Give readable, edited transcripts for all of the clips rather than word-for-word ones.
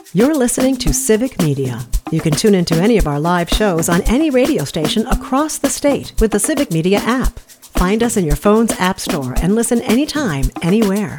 You're listening to Civic Media. You can tune into any of our live shows on any radio station across the state with the Civic Media app. Find us in your phone's app store and listen anytime, anywhere.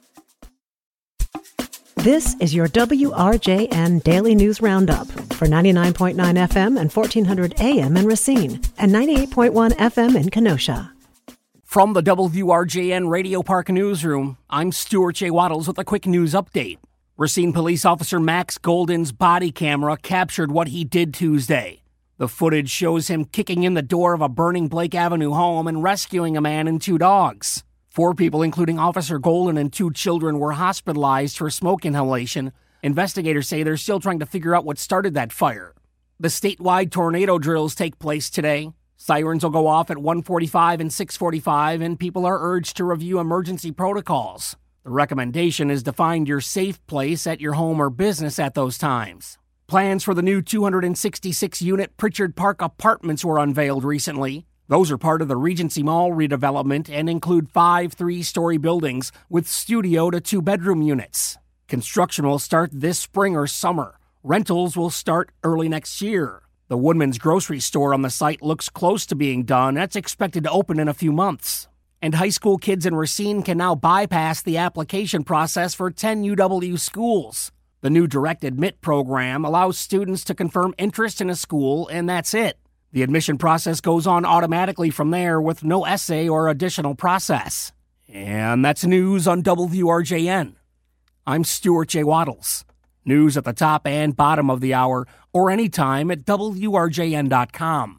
This is your WRJN Daily News Roundup for 99.9 FM and 1400 AM in Racine and 98.1 FM in Kenosha. From the WRJN Radio Park Newsroom, I'm Stuart J. Waddles with a quick news update. Racine Police Officer Max Golden's body camera captured what he did Tuesday. The footage shows him kicking in the door of a burning Blake Avenue home and rescuing a man and 2 dogs. 4 people, including Officer Golden and 2 children, were hospitalized for smoke inhalation. Investigators say they're still trying to figure out what started that fire. The statewide tornado drills take place today. Sirens will go off at 1:45 and 6:45, and people are urged to review emergency protocols. The recommendation is to find your safe place at your home or business at those times. Plans for the new 266-unit Pritchard Park Apartments were unveiled recently. Those are part of the Regency Mall redevelopment and include 5 3-story buildings with studio to 2-bedroom units. Construction will start this spring or summer. Rentals will start early next year. The Woodman's grocery store on the site looks close to being done. That's expected to open in a few months. And high school kids in Racine can now bypass the application process for 10 UW schools. The new Direct Admit program allows students to confirm interest in a school, and that's it. The admission process goes on automatically from there with no essay or additional process. And that's news on WRJN. I'm Stuart J. Waddles. News at the top and bottom of the hour or anytime at WRJN.com.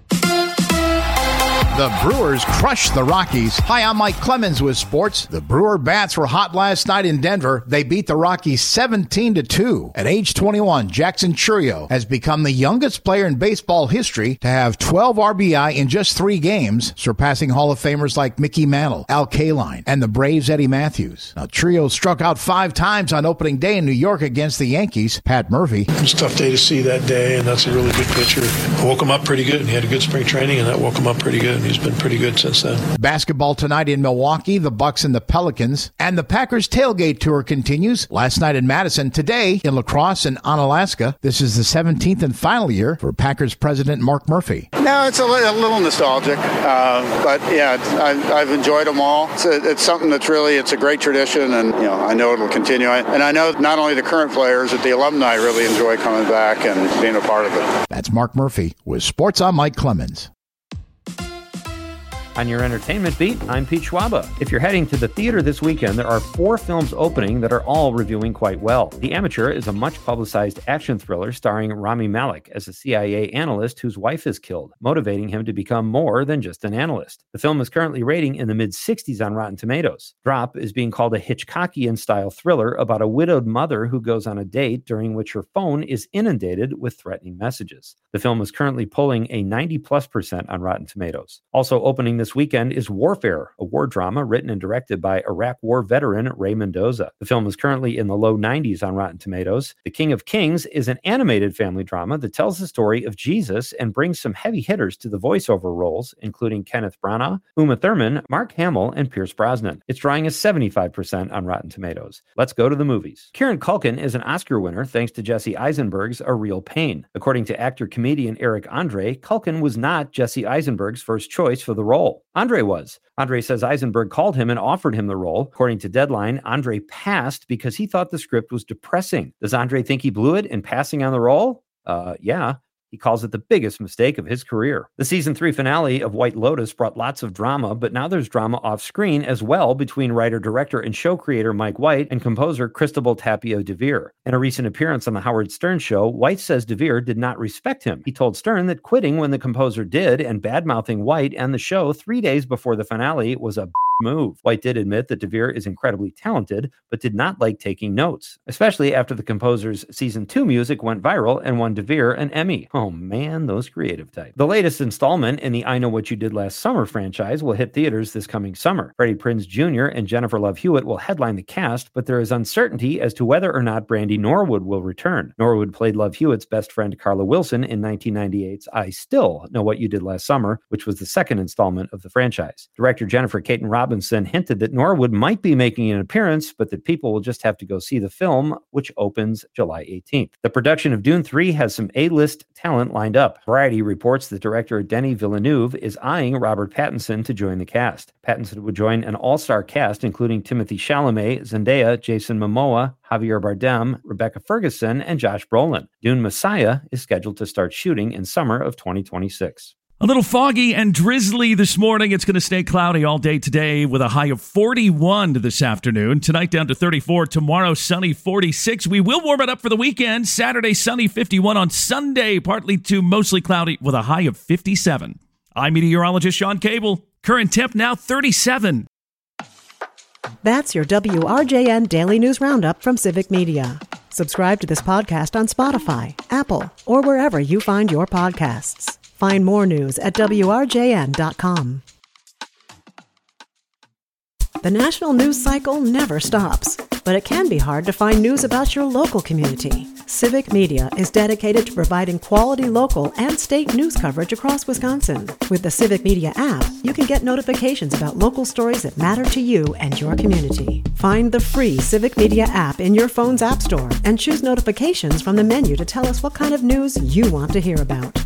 The Brewers crushed the Rockies. Hi, I'm Mike Clemens with sports. The Brewer Bats were hot last night in Denver. They beat the Rockies 17-2. At age 21, Jackson Chourio has become the youngest player in baseball history to have 12 RBI in just 3 games, surpassing Hall of Famers like Mickey Mantle, Al Kaline, and the Braves' Eddie Matthews. Now, Chourio struck out 5 times on opening day in New York against the Yankees. Pat Murphy. It was a tough day to see that day, and that's a really good pitcher. I woke him up pretty good, and he had a good spring training, and that woke him up pretty good. He's been pretty good since then. Basketball tonight in Milwaukee, the Bucks and the Pelicans. And the Packers tailgate tour continues. Last night in Madison, today in La Crosse and Onalaska. This is the 17th and final year for Packers president Mark Murphy. No, it's a little nostalgic, but yeah, I've enjoyed them all. It's something that's really, it's a great tradition, and I know it'll continue. And I know not only the current players, but the alumni really enjoy coming back and being a part of it. That's Mark Murphy with Sports. I'm Mike Clemens. On your entertainment beat, I'm Pete Schwaba. If you're heading to the theater this weekend, there are 4 films opening that are all reviewing quite well. The Amateur is a much-publicized action thriller starring Rami Malek as a CIA analyst whose wife is killed, motivating him to become more than just an analyst. The film is currently rating in the mid-60s on Rotten Tomatoes. Drop is being called a Hitchcockian-style thriller about a widowed mother who goes on a date during which her phone is inundated with threatening messages. The film is currently polling a 90+% on Rotten Tomatoes. Also opening this weekend is Warfare, a war drama written and directed by Iraq War veteran Ray Mendoza. The film is currently in the low 90s on Rotten Tomatoes. The King of Kings is an animated family drama that tells the story of Jesus and brings some heavy hitters to the voiceover roles, including Kenneth Branagh, Uma Thurman, Mark Hamill, and Pierce Brosnan. It's drawing a 75% on Rotten Tomatoes. Let's go to the movies. Kieran Culkin is an Oscar winner thanks to Jesse Eisenberg's A Real Pain. According to actor-comedian Eric Andre, Culkin was not Jesse Eisenberg's first choice for the role. Andre was. Andre says Eisenberg called him and offered him the role. According to Deadline, Andre passed because he thought the script was depressing. Does Andre think he blew it in passing on the role? Yeah. He calls it the biggest mistake of his career. The season 3 finale of White Lotus brought lots of drama, but now there's drama off screen as well between writer, director, and show creator Mike White and composer Cristobal Tapia de Veer. In a recent appearance on the Howard Stern show, White says de Veer did not respect him. He told Stern that quitting when the composer did and bad-mouthing White and the show 3 days before the finale was a move. White did admit that de Veer is incredibly talented, but did not like taking notes, especially after the composer's season 2 music went viral and won de Veer an Emmy. Oh man, those creative types. The latest installment in the I Know What You Did Last Summer franchise will hit theaters this coming summer. Freddie Prinze Jr. and Jennifer Love Hewitt will headline the cast, but there is uncertainty as to whether or not Brandy Norwood will return. Norwood played Love Hewitt's best friend Carla Wilson in 1998's I Still Know What You Did Last Summer, which was the second installment of the franchise. Director Jennifer Caton Robinson Robinson hinted that Norwood might be making an appearance, but that people will just have to go see the film, which opens July 18th. The production of Dune 3 has some A-list talent lined up. Variety reports that director Denis Villeneuve is eyeing Robert Pattinson to join the cast. Pattinson would join an all-star cast including Timothée Chalamet, Zendaya, Jason Momoa, Javier Bardem, Rebecca Ferguson, and Josh Brolin. Dune Messiah is scheduled to start shooting in summer of 2026. A little foggy and drizzly this morning. It's going to stay cloudy all day today with a high of 41 this afternoon. Tonight down to 34. Tomorrow sunny 46. We will warm it up for the weekend. Saturday sunny 51. On Sunday partly to mostly cloudy with a high of 57. I'm meteorologist Sean Cable. Current temp now 37. That's your WRJN Daily News Roundup from Civic Media. Subscribe to this podcast on Spotify, Apple, or wherever you find your podcasts. Find more news at WRJN.com. The national news cycle never stops, but it can be hard to find news about your local community. Civic Media is dedicated to providing quality local and state news coverage across Wisconsin. With the Civic Media app, you can get notifications about local stories that matter to you and your community. Find the free Civic Media app in your phone's app store and choose notifications from the menu to tell us what kind of news you want to hear about.